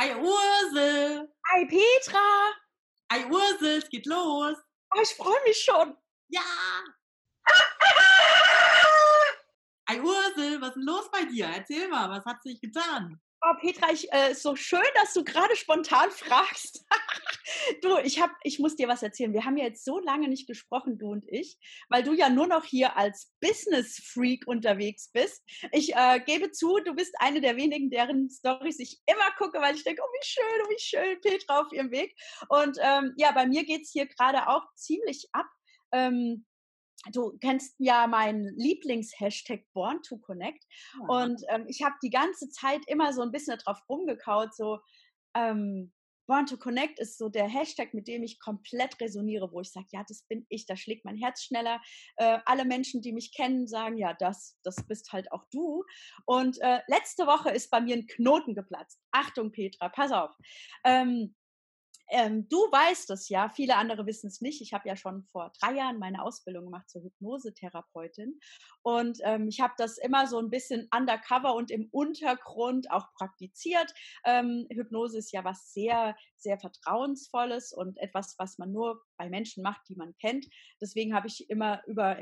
Hi Ursel! Hi Petra! Hi Ursel, es geht los! Oh, ich freue mich schon! Ja! Hi Ursel, was ist denn los bei dir? Erzähl mal, was hat sich getan? Oh Petra, ist so schön, dass du gerade spontan fragst. Du, ich muss dir was erzählen. Wir haben ja jetzt so lange nicht gesprochen, du und ich, weil du ja nur noch hier als Business-Freak unterwegs bist. Ich gebe zu, du bist eine der wenigen, deren Storys ich immer gucke, weil ich denke, oh wie schön, Petra auf ihrem Weg. Und ja, bei mir geht es hier gerade auch ziemlich ab. Du kennst ja meinen Lieblings-Hashtag Born to Connect. Ja. Und ich habe die ganze Zeit immer so ein bisschen darauf rumgekaut, so Born to Connect ist so der Hashtag, mit dem ich komplett resoniere, wo ich sage, ja, das bin ich, da schlägt mein Herz schneller. Alle Menschen, die mich kennen, sagen, ja, das bist halt auch du. Und letzte Woche ist bei mir ein Knoten geplatzt. Achtung, Petra, pass auf. Du weißt es ja, viele andere wissen es nicht. Ich habe ja schon vor 3 Jahren meine Ausbildung gemacht zur Hypnosetherapeutin. Und ich habe das immer so ein bisschen undercover und im Untergrund auch praktiziert. Hypnose ist ja was sehr, sehr Vertrauensvolles und etwas, was man nur bei Menschen macht, die man kennt. Deswegen habe ich immer über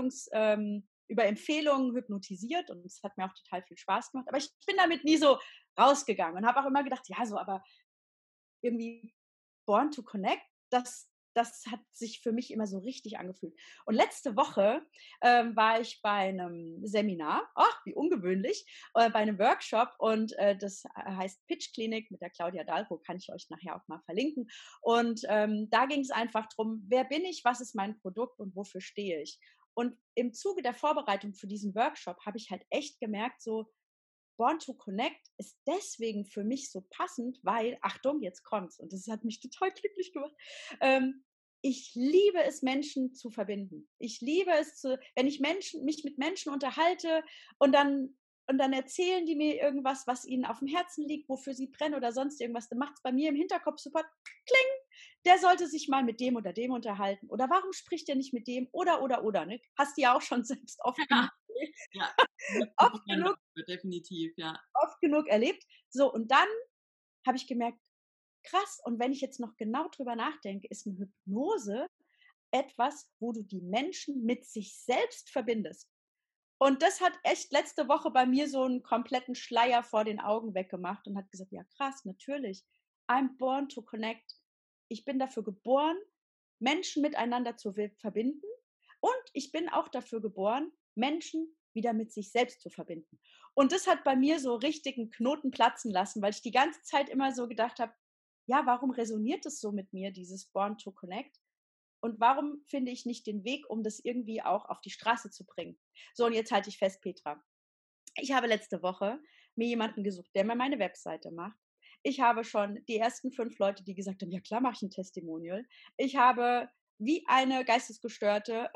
Empfehlungen hypnotisiert und es hat mir auch total viel Spaß gemacht. Aber ich bin damit nie so rausgegangen und habe auch immer gedacht, ja, so, aber irgendwie Born to Connect, das hat sich für mich immer so richtig angefühlt. Und letzte Woche war ich bei einem Seminar, ach, wie ungewöhnlich, bei einem Workshop und das heißt Pitch Klinik mit der Claudia Dahlko, kann ich euch nachher auch mal verlinken. Und da ging es einfach darum, wer bin ich, was ist mein Produkt und wofür stehe ich. Und im Zuge der Vorbereitung für diesen Workshop habe ich halt echt gemerkt, so, Born to Connect ist deswegen für mich so passend, weil, Achtung, jetzt kommt's, und das hat mich total glücklich gemacht. Ich liebe es, Menschen zu verbinden. Ich liebe es, wenn ich mich mit Menschen unterhalte und dann erzählen die mir irgendwas, was ihnen auf dem Herzen liegt, wofür sie brennen oder sonst irgendwas, dann macht es bei mir im Hinterkopf sofort kling, der sollte sich mal mit dem oder dem unterhalten. Oder warum spricht er nicht mit dem? Oder, ne? Hast du ja auch schon selbst Ja, ja. oft genug Definitiv, ja. oft genug erlebt. So, und dann habe ich gemerkt, krass, und wenn ich jetzt noch genau drüber nachdenke, ist eine Hypnose etwas, wo du die Menschen mit sich selbst verbindest. Und das hat echt letzte Woche bei mir so einen kompletten Schleier vor den Augen weggemacht und hat gesagt, ja krass, natürlich. I'm born to connect. Ich bin dafür geboren, Menschen miteinander zu verbinden. Und ich bin auch dafür geboren, Menschen wieder mit sich selbst zu verbinden. Und das hat bei mir so richtig einen Knoten platzen lassen, weil ich die ganze Zeit immer so gedacht habe, ja, warum resoniert es so mit mir, dieses Born to Connect? Und warum finde ich nicht den Weg, um das irgendwie auch auf die Straße zu bringen? So, und jetzt halte ich fest, Petra. Ich habe letzte Woche mir jemanden gesucht, der mir meine Webseite macht. Ich habe schon die ersten 5 Leute, die gesagt haben, ja klar, mache ich ein Testimonial. Ich habe wie eine Geistesgestörte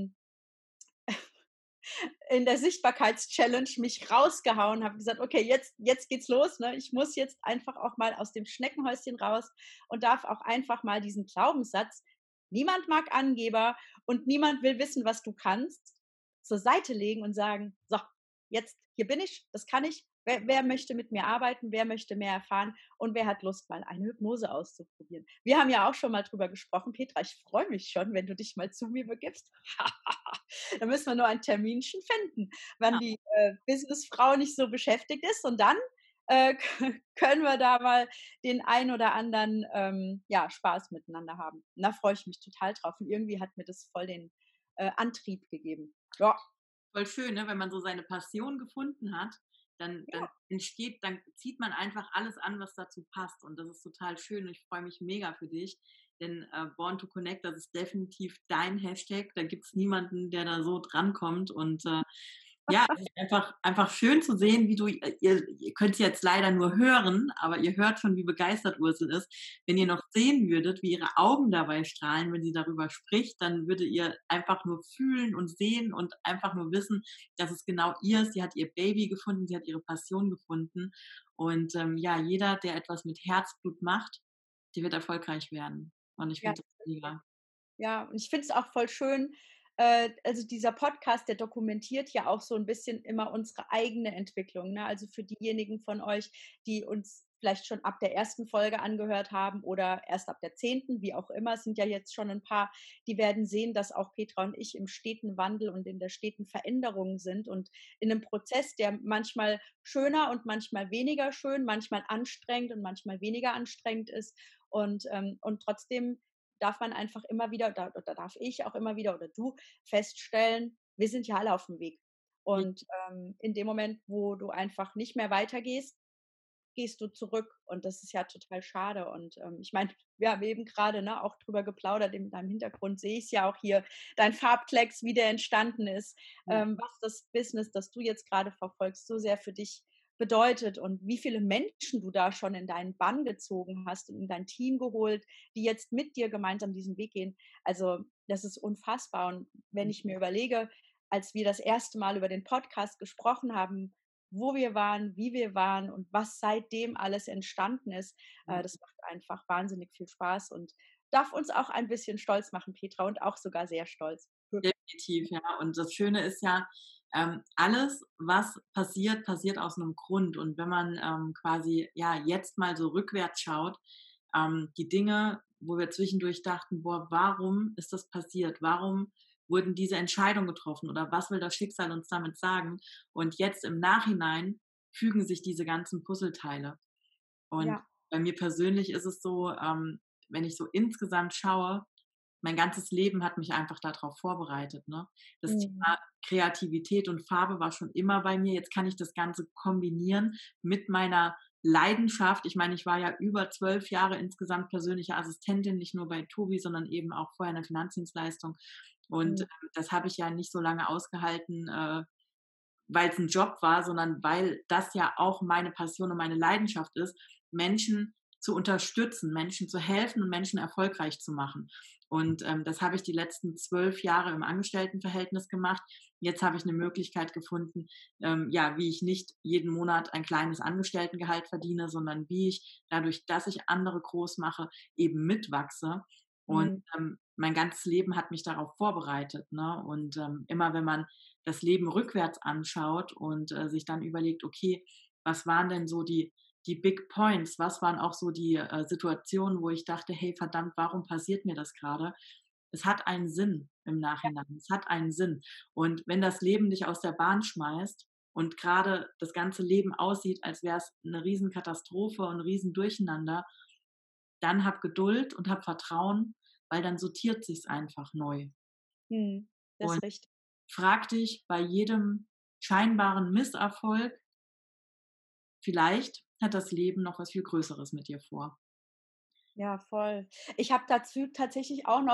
in der Sichtbarkeitschallenge mich rausgehauen, habe gesagt, okay, jetzt geht's los. Ne? Ich muss jetzt einfach auch mal aus dem Schneckenhäuschen raus und darf auch einfach mal diesen Glaubenssatz, niemand mag Angeber und niemand will wissen, was du kannst, zur Seite legen und sagen, so, jetzt, hier bin ich, das kann ich. Wer möchte mit mir arbeiten? Wer möchte mehr erfahren? Und wer hat Lust, mal eine Hypnose auszuprobieren? Wir haben ja auch schon mal drüber gesprochen. Petra, ich freue mich schon, wenn du dich mal zu mir begibst. Da müssen wir nur ein Terminchen finden, wann Ja. die Businessfrau nicht so beschäftigt ist. Und dann äh, können wir da mal den ein oder anderen ja, Spaß miteinander haben. Und da freue ich mich total drauf. Und irgendwie hat mir das voll den Antrieb gegeben. Ja. Voll schön, ne? Wenn man so seine Passion gefunden hat, dann entsteht, dann zieht man einfach alles an, was dazu passt. Und das ist total schön und ich freue mich mega für dich. Denn Born to Connect, das ist definitiv dein Hashtag. Da gibt es niemanden, der da so drankommt. Und ja, es ist einfach schön zu sehen, wie ihr könnt es jetzt leider nur hören, aber ihr hört schon, wie begeistert Ursel ist. Wenn ihr noch sehen würdet, wie ihre Augen dabei strahlen, wenn sie darüber spricht, dann würdet ihr einfach nur fühlen und sehen und einfach nur wissen, dass es genau ihr ist. Sie hat ihr Baby gefunden, sie hat ihre Passion gefunden. Und ja, jeder, der etwas mit Herzblut macht, der wird erfolgreich werden. Und ich Ja, finde das mega. ja, und ich finde es auch voll schön, also dieser Podcast, der dokumentiert ja auch so ein bisschen immer unsere eigene Entwicklung. Ne? Also für diejenigen von euch, die uns vielleicht schon ab der ersten Folge angehört haben oder erst ab der 10., wie auch immer. Es sind ja jetzt schon ein paar, die werden sehen, dass auch Petra und ich im steten Wandel und in der steten Veränderung sind und in einem Prozess, der manchmal schöner und manchmal weniger schön, manchmal anstrengend und manchmal weniger anstrengend ist. Und trotzdem darf man einfach immer wieder, oder darf ich auch immer wieder oder du feststellen, wir sind ja alle auf dem Weg. Und in dem Moment, wo du einfach nicht mehr weitergehst, gehst du zurück. Und das ist ja total schade. Und ich meine, wir haben eben gerade, ne, auch drüber geplaudert. In deinem Hintergrund sehe ich es ja auch hier, dein Farbklecks, wie der entstanden ist, Ja. was das Business, das du jetzt gerade verfolgst, so sehr für dich bedeutet und wie viele Menschen du da schon in deinen Bann gezogen hast und in dein Team geholt, die jetzt mit dir gemeinsam diesen Weg gehen. Also das ist unfassbar. Und wenn ich mir überlege, als wir das erste Mal über den Podcast gesprochen haben, wo wir waren, wie wir waren und was seitdem alles entstanden ist, das macht einfach wahnsinnig viel Spaß und darf uns auch ein bisschen stolz machen, Petra, und auch sogar sehr stolz. Definitiv, ja. Und das Schöne ist ja, alles, was passiert, passiert aus einem Grund. Und wenn man quasi ja jetzt mal so rückwärts schaut, die Dinge, wo wir zwischendurch dachten, boah, warum ist das passiert? Warum wurden diese Entscheidungen getroffen? Oder was will das Schicksal uns damit sagen? Und jetzt im Nachhinein fügen sich diese ganzen Puzzleteile. Und Ja. bei mir persönlich ist es so, wenn ich so insgesamt schaue, mein ganzes Leben hat mich einfach darauf vorbereitet, ne? Das Mhm. Thema Kreativität und Farbe war schon immer bei mir. Jetzt kann ich das Ganze kombinieren mit meiner Leidenschaft. Ich meine, ich war ja über 12 Jahre insgesamt persönliche Assistentin, nicht nur bei TUI, sondern eben auch vorher in der Finanzdienstleistung. Und Mhm. das habe ich ja nicht so lange ausgehalten, weil es ein Job war, sondern weil das ja auch meine Passion und meine Leidenschaft ist, Menschen zu unterstützen, Menschen zu helfen und Menschen erfolgreich zu machen. Und das habe ich die letzten 12 Jahre im Angestelltenverhältnis gemacht. Jetzt habe ich eine Möglichkeit gefunden, ja, wie ich nicht jeden Monat ein kleines Angestelltengehalt verdiene, sondern wie ich dadurch, dass ich andere groß mache, eben mitwachse. Und Mhm. mein ganzes Leben hat mich darauf vorbereitet. Ne? Und immer wenn man das Leben rückwärts anschaut und sich dann überlegt, okay, was waren denn so die Big Points? Was waren auch so die Situationen, wo ich dachte, hey, verdammt, warum passiert mir das gerade? Es hat einen Sinn im Nachhinein. Es hat einen Sinn. Und wenn das Leben dich aus der Bahn schmeißt und gerade das ganze Leben aussieht, als wäre es eine Riesenkatastrophe und ein Riesendurcheinander, dann hab Geduld und hab Vertrauen, weil dann sortiert sich's einfach neu. Mhm. Das Und ist richtig. frag dich bei jedem scheinbaren Misserfolg, vielleicht hat das Leben noch was viel Größeres mit dir vor. Ja, voll. Ich habe dazu tatsächlich auch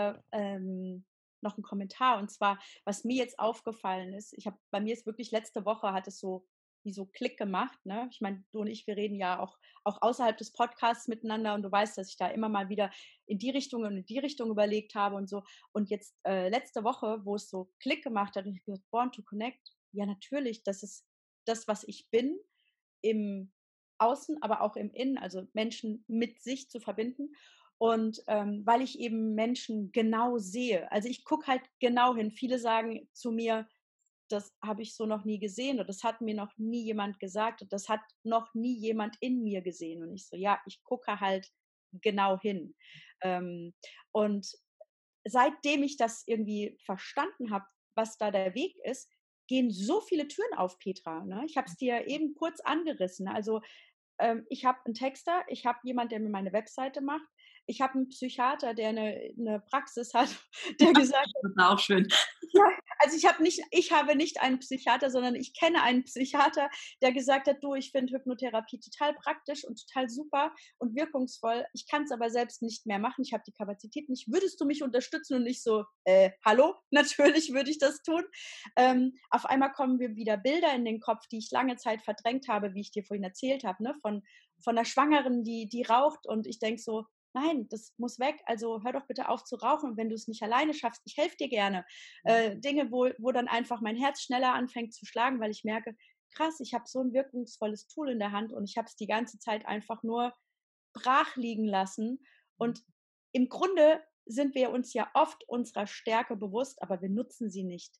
noch 'n Kommentar und zwar, was mir jetzt aufgefallen ist, ich habe bei mir ist wirklich letzte Woche hat es so wie so Klick gemacht, ne? Ich meine, du und ich, wir reden ja auch außerhalb des Podcasts miteinander und du weißt, dass ich da immer mal wieder in die Richtung und in die Richtung überlegt habe und so. Und jetzt, letzte Woche, wo es so Klick gemacht hat, habe ich gesagt: „Born to Connect“, ja natürlich, das ist das, was ich bin im Außen, aber auch im Innen, also Menschen mit sich zu verbinden. Und weil ich eben Menschen genau sehe. Also ich gucke halt genau hin. Viele sagen zu mir, das habe ich so noch nie gesehen oder das hat mir noch nie jemand gesagt und das hat noch nie jemand in mir gesehen. Und ich so, ja, ich gucke halt genau hin. Ähm, und seitdem ich das irgendwie verstanden habe, was da der Weg ist, gehen so viele Türen auf, Petra. Ne? Ich habe es dir eben kurz angerissen. Also ich habe einen Texter, ich habe jemand, der mir meine Webseite macht. Ich habe einen Psychiater, der eine Praxis hat, der gesagt Das ist auch schön. ja, also ich habe nicht einen Psychiater, sondern ich kenne einen Psychiater, der gesagt hat: „Du, ich finde Hypnotherapie total praktisch und total super und wirkungsvoll. Ich kann es aber selbst nicht mehr machen. Ich habe die Kapazität nicht. Würdest du mich unterstützen?“ Und ich so: hallo, natürlich würde ich das tun.“ Auf einmal kommen mir wieder Bilder in den Kopf, die ich lange Zeit verdrängt habe, wie ich dir vorhin erzählt habe, ne, von 'ner Schwangeren, die raucht und ich denke so: „Nein, das muss weg. Also, hör doch bitte auf zu rauchen und wenn du es nicht alleine schaffst, ich helfe dir gerne.“ Dinge, wo dann einfach mein Herz schneller anfängt zu schlagen, weil ich merke, krass, ich habe so ein wirkungsvolles Tool in der Hand und ich habe es die ganze Zeit einfach nur brach liegen lassen. Und im Grunde sind wir uns ja oft unserer Stärke bewusst, aber wir nutzen sie nicht.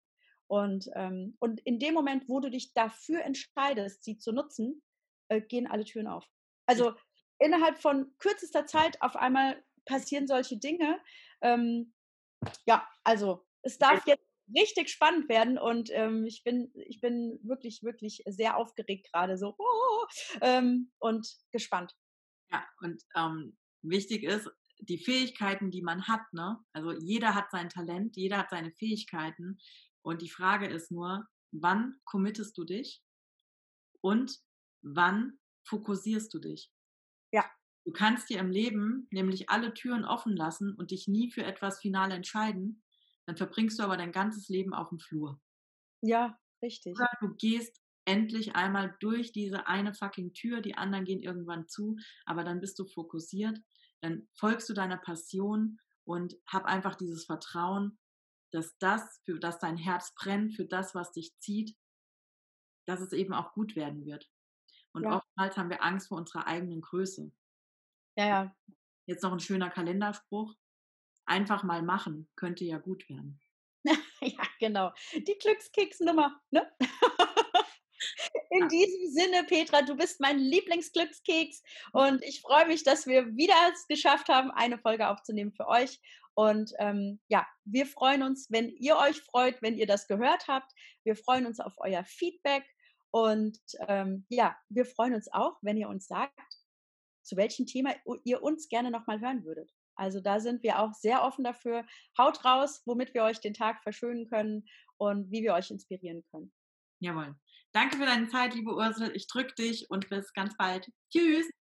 Und in dem Moment, wo du dich dafür entscheidest, sie zu nutzen, gehen alle Türen auf. Also, innerhalb von kürzester Zeit auf einmal passieren solche Dinge. Ähm, ja, also, es darf jetzt richtig spannend werden und, ich bin wirklich, wirklich sehr aufgeregt gerade so, und gespannt. Ja, und, wichtig ist, die Fähigkeiten, die man hat, ne? Also, jeder hat sein Talent, jeder hat seine Fähigkeiten und die Frage ist nur: Wann committest du dich und wann fokussierst du dich? Ja, Du kannst dir im Leben nämlich alle Türen offen lassen und dich nie für etwas final entscheiden, dann verbringst du aber dein ganzes Leben aufm Flur. ja, richtig. Oder du gehst endlich einmal durch diese eine fucking Tür, die anderen gehen irgendwann zu, aber dann bist du fokussiert, dann folgst du deiner Passion und hab einfach dieses Vertrauen, dass das, für das dein Herz brennt, für das, was dich zieht, dass es eben auch gut werden wird. Und Ja, oftmals haben wir Angst vor unserer eigenen Größe. ja, ja. Jetzt noch ein schöner Kalenderspruch: „Einfach mal machen, könnte ja gut werden." Ja, genau. Die Glückskeksnummer, ne? In Ja, diesem Sinne, Petra, du bist mein Lieblingsglückskeks und ich freue mich, dass wir wieder es geschafft haben, eine Folge aufzunehmen für euch. Und ja, wir freuen uns, wenn ihr euch freut, wenn ihr das gehört habt. Wir freuen uns auf euer Feedback und ja, wir freuen uns auch, wenn ihr uns sagt, zu welchem Thema ihr uns gerne nochmal hören würdet. Also da sind wir auch sehr offen dafür. Haut raus, womit wir euch den Tag verschönen können und wie wir euch inspirieren können. jawohl. Danke für deine Zeit, liebe Ursel. Ich drücke dich und bis ganz bald. Tschüss.